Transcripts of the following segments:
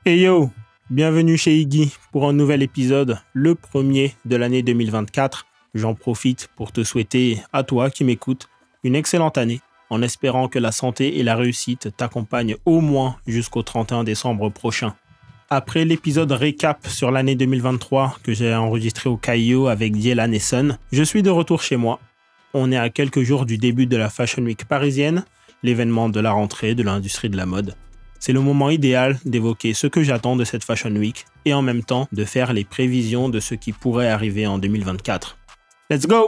Hey yo, bienvenue chez Iggy pour un nouvel épisode, le premier de l'année 2024. J'en profite pour te souhaiter, à toi qui m'écoutes, une excellente année, en espérant que la santé et la réussite t'accompagnent au moins jusqu'au 31 décembre prochain. Après l'épisode récap sur l'année 2023 que j'ai enregistré au Caillou avec Dylan et Sun, je suis de retour chez moi. On est à quelques jours du début de la Fashion Week parisienne, l'événement de la rentrée de l'industrie de la mode. C'est le moment idéal d'évoquer ce que j'attends de cette Fashion Week et en même temps de faire les prévisions de ce qui pourrait arriver en 2024. Let's go!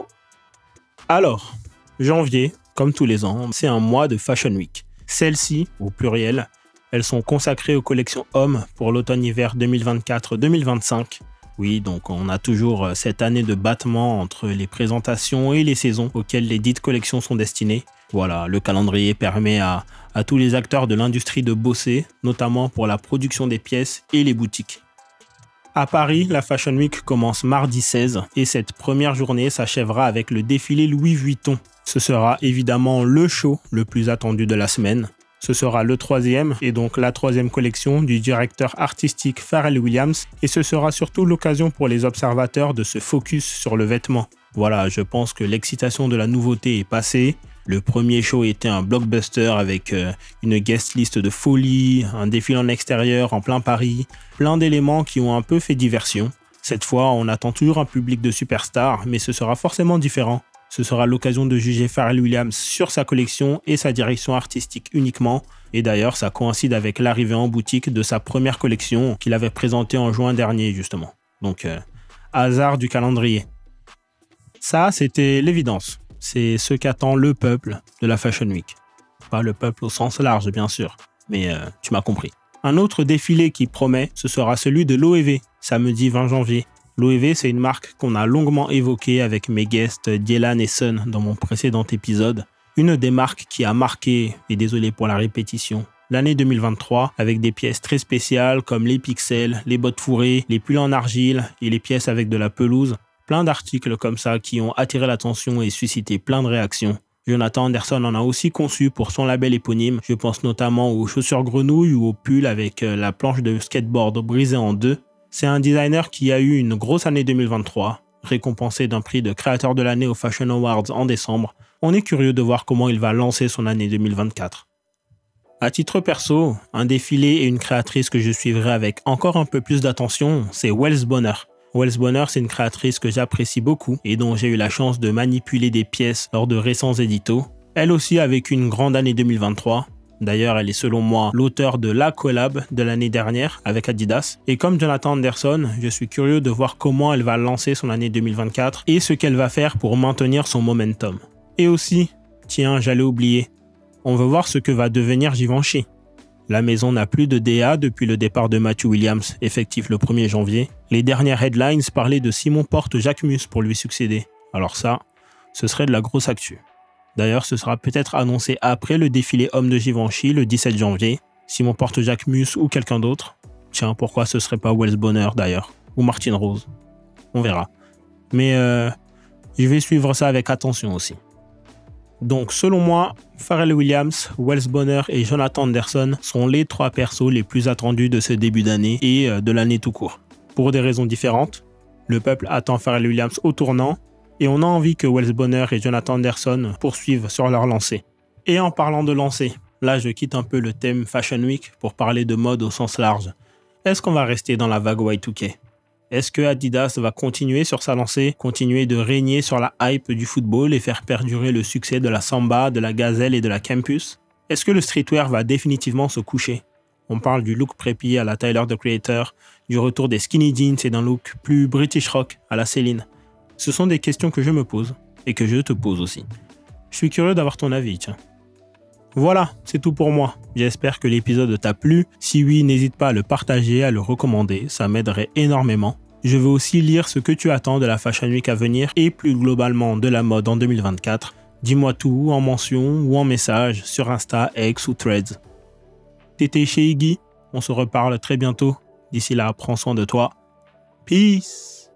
Alors, janvier, comme tous les ans, c'est un mois de Fashion Week. Celles-ci, au pluriel, elles sont consacrées aux collections hommes pour l'automne-hiver 2024-2025. Oui, donc on a toujours cette année de battement entre les présentations et les saisons auxquelles les dites collections sont destinées. Voilà, le calendrier permet à tous les acteurs de l'industrie de bosser, notamment pour la production des pièces et les boutiques. À Paris, la Fashion Week commence mardi 16 et cette première journée s'achèvera avec le défilé Louis Vuitton. Ce sera évidemment le show le plus attendu de la semaine. Ce sera le troisième et donc la troisième collection du directeur artistique Pharrell Williams et ce sera surtout l'occasion pour les observateurs de se focus sur le vêtement. Voilà, je pense que l'excitation de la nouveauté est passée. Le premier show était un blockbuster avec une guest list de folie, un défilé en extérieur en plein Paris, plein d'éléments qui ont un peu fait diversion. Cette fois, on attend toujours un public de superstars, mais ce sera forcément différent. Ce sera l'occasion de juger Pharrell Williams sur sa collection et sa direction artistique uniquement. Et d'ailleurs, ça coïncide avec l'arrivée en boutique de sa première collection qu'il avait présentée en juin dernier, justement. Donc, hasard du calendrier. Ça, c'était l'évidence. C'est ce qu'attend le peuple de la Fashion Week. Pas le peuple au sens large, bien sûr, mais tu m'as compris. Un autre défilé qui promet, ce sera celui de Loewe, samedi 20 janvier. Loewe, c'est une marque qu'on a longuement évoquée avec mes guests Dylan et Sun dans mon précédent épisode. Une des marques qui a marqué, et désolé pour la répétition, l'année 2023 avec des pièces très spéciales comme les pixels, les bottes fourrées, les pulls en argile et les pièces avec de la pelouse. Plein d'articles comme ça qui ont attiré l'attention et suscité plein de réactions. Jonathan Anderson en a aussi conçu pour son label éponyme. Je pense notamment aux chaussures grenouilles ou aux pulls avec la planche de skateboard brisée en deux. C'est un designer qui a eu une grosse année 2023, récompensé d'un prix de créateur de l'année aux Fashion Awards en décembre. On est curieux de voir comment il va lancer son année 2024. À titre perso, un défilé et une créatrice que je suivrai avec encore un peu plus d'attention, c'est Wells Bonner. Wells Bonner, c'est une créatrice que j'apprécie beaucoup et dont j'ai eu la chance de manipuler des pièces lors de récents éditos. Elle aussi a vécu une grande année 2023. D'ailleurs, elle est selon moi l'auteur de la collab de l'année dernière avec Adidas. Et comme Jonathan Anderson, je suis curieux de voir comment elle va lancer son année 2024 et ce qu'elle va faire pour maintenir son momentum. Et aussi, tiens, j'allais oublier, on veut voir ce que va devenir Givenchy. La maison n'a plus de DA depuis le départ de Matthew Williams, effectif le 1er janvier. Les dernières headlines parlaient de Simon Porte-Jacquemus pour lui succéder. Alors ça, ce serait de la grosse actu. D'ailleurs, ce sera peut-être annoncé après le défilé homme de Givenchy le 17 janvier. Simon Porte-Jacquemus ou quelqu'un d'autre. Tiens, pourquoi ce serait pas Wells Bonner d'ailleurs, ou Martine Rose. On verra. Mais je vais suivre ça avec attention aussi. Donc selon moi, Pharrell Williams, Wells Bonner et Jonathan Anderson sont les trois persos les plus attendus de ce début d'année et de l'année tout court. Pour des raisons différentes, le peuple attend Pharrell Williams au tournant et on a envie que Wells Bonner et Jonathan Anderson poursuivent sur leur lancée. Et en parlant de lancée, là je quitte un peu le thème Fashion Week pour parler de mode au sens large. Est-ce qu'on va rester dans la vague Y2K ? Est-ce que Adidas va continuer sur sa lancée, continuer de régner sur la hype du football et faire perdurer le succès de la Samba, de la Gazelle et de la Campus ? Est-ce que le streetwear va définitivement se coucher ? On parle du look preppy à la Tyler, the Creator, du retour des skinny jeans et d'un look plus British rock à la Céline. Ce sont des questions que je me pose et que je te pose aussi. Je suis curieux d'avoir ton avis, tiens. Voilà, c'est tout pour moi. J'espère que l'épisode t'a plu. Si oui, n'hésite pas à le partager, à le recommander, ça m'aiderait énormément. Je veux aussi lire ce que tu attends de la Fashion Week à venir et plus globalement de la mode en 2024. Dis-moi tout en mention ou en message sur Insta, X ou Threads. T'étais chez Iggy, on se reparle très bientôt. D'ici là, prends soin de toi. Peace!